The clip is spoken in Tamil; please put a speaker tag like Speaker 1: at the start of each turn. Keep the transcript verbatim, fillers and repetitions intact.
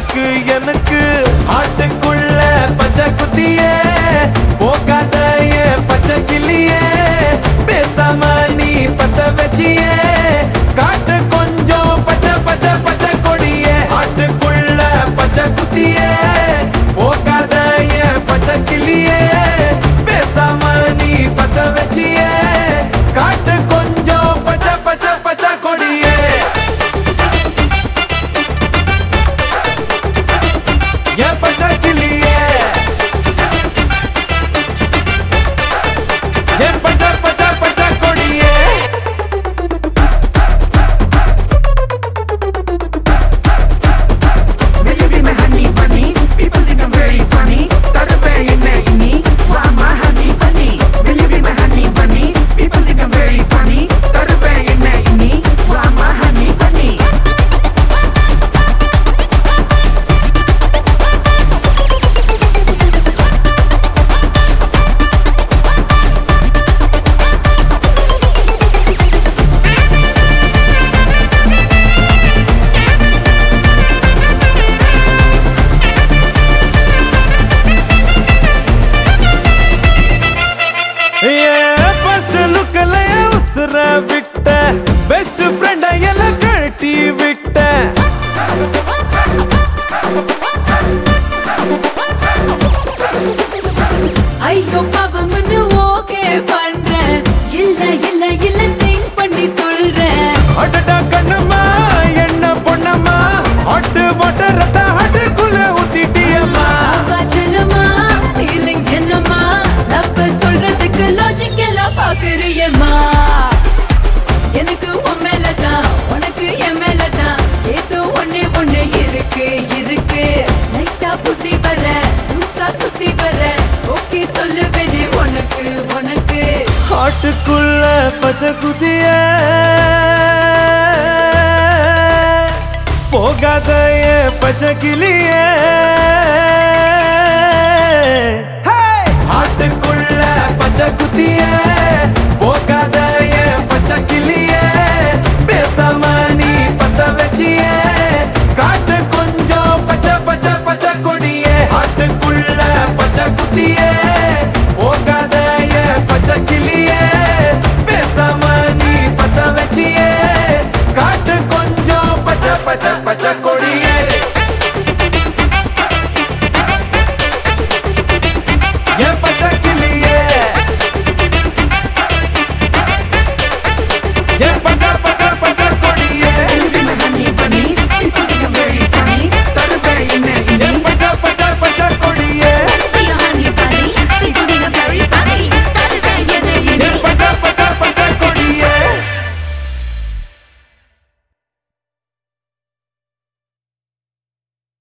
Speaker 1: உனக்கு எனக்கு ஆட்டுக்குள்ள பச்சை குத்தியே போகாத ஏன் பச்சை கிளியே பேசாம நீ பத்த வச்சியே காட்டு கொஞ்சம் பச்சை பச்சை பச்சை கொடியே ஆட்டுக்குள்ள பச்சை குத்தியே போகாத ஏன் பச்சை கிளியே பேசாம நீ பத்த வச்சியே காட்டு கொஞ்சம் பச்சை பச்சை பச்சை கொடியே ஏன் பச்சை கிளியே ஏன் பச்சை பச்சை பச்சை கொடியே
Speaker 2: Will you be my honey bunny? People think I'm very funny. Tarabe inna inni, wa ma honey bunny. Will you be my honey bunny? People think I'm very funny. Tarabe inna inni, wa ma honey bunny.
Speaker 1: First லுக்ல உசுர விட்ட பெஸ்ட் ஃப்ரெண்ட் எல்லாம் கழட்டி விட்ட
Speaker 3: ஐயோ பாவம்னு ஓகே பண்றேன் இல்ல இல்ல இல்ல திங்க் பண்ணி சொல்றேன்
Speaker 1: அடடா கண்ணம்மா என்ன பொண்ணம்மா ஹாட் வாட்டர் ரத்த ஹாட்டுக்குள்ள ஊத்திட்டியம்மா
Speaker 3: வாச்சனமா ஃபீலிங்ஸ் என்னமா லவ் சொல்றதுக்கு லாஜிக் எல்லாம் பாக்குறியம்மா எனக்கு உன் மேலதான் உனக்கு என் மேலதான் ஏதோ ஒண்ணே ஒண்ணு இருக்கு இருக்கு லைட்டா புத்தி வர புதுசா சுத்தி வர ஓகே சொல்லுவேனே உனக்கு உனக்கு
Speaker 1: ஹாட்டுக்குள்ள பச்சை குதிய போகாத ஏன் பச்சை கிளியே ஹாட்டுக்குள்ள பச்சை குதிய போகாத ஏன் பச்சை கிளியே பேசாம நீ பத்த வச்சியே காட்டு கொஞ்சம் பச்சை பச்சை பச்சை கொடியே ஹாட்டுக்குள்ள பச்சை குத்தியே போகாத ஏன் பச்சை கிளியே பேசாம நீ பத்த வச்சியே காட்டு கொஞ்சம் பச்சை பச்சை பச்சை